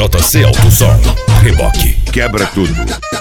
JC Alto Som, reboque, quebra tudo.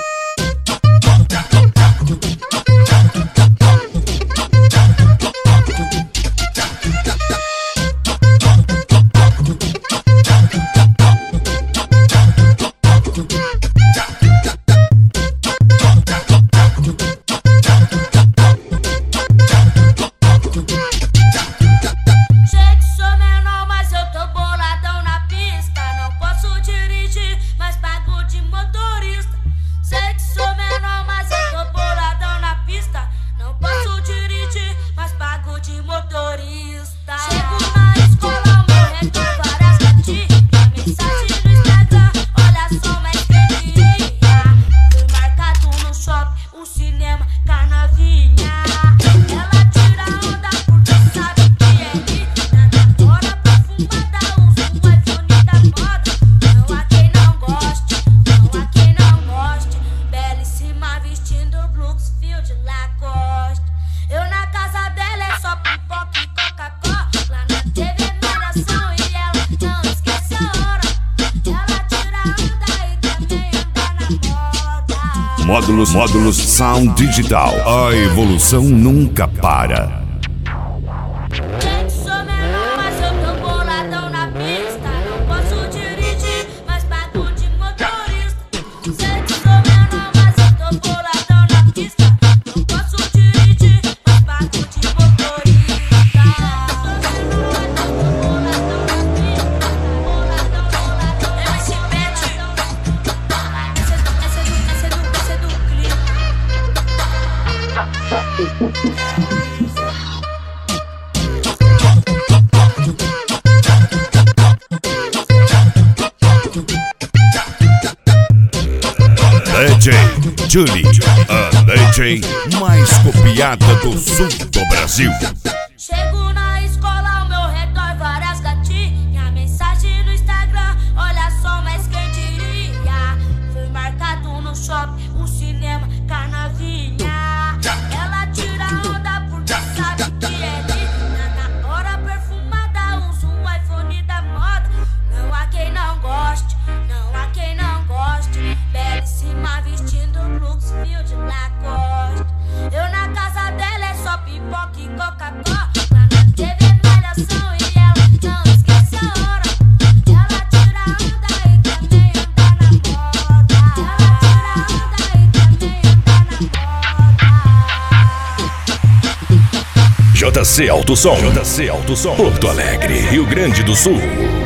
Módulos Sound Digital. A evolução nunca para. DJ Julie, a DJ mais copiada do sul do Brasil. Chego na escola, ao meu redor várias gatinhas. Mensagem no Instagram, olha só, mas quem diria? Fui marcado no shopping, um cinema, canavinha. Ela tira onda porque sabe que é linda. Na hora perfumada, usa um iPhone da moda. Não há quem não goste, não há quem não goste. Belíssima vestindo Brooks, fio de Lacoste. Eu na casa dela é só pipoca e Coca-Cola. Lá na TV malhação e ela não esquece a hora. Ela tira onda e também anda na moda. Ela tira onda e também anda na moda. JC Alto Som, Porto Alegre, Rio Grande do Sul.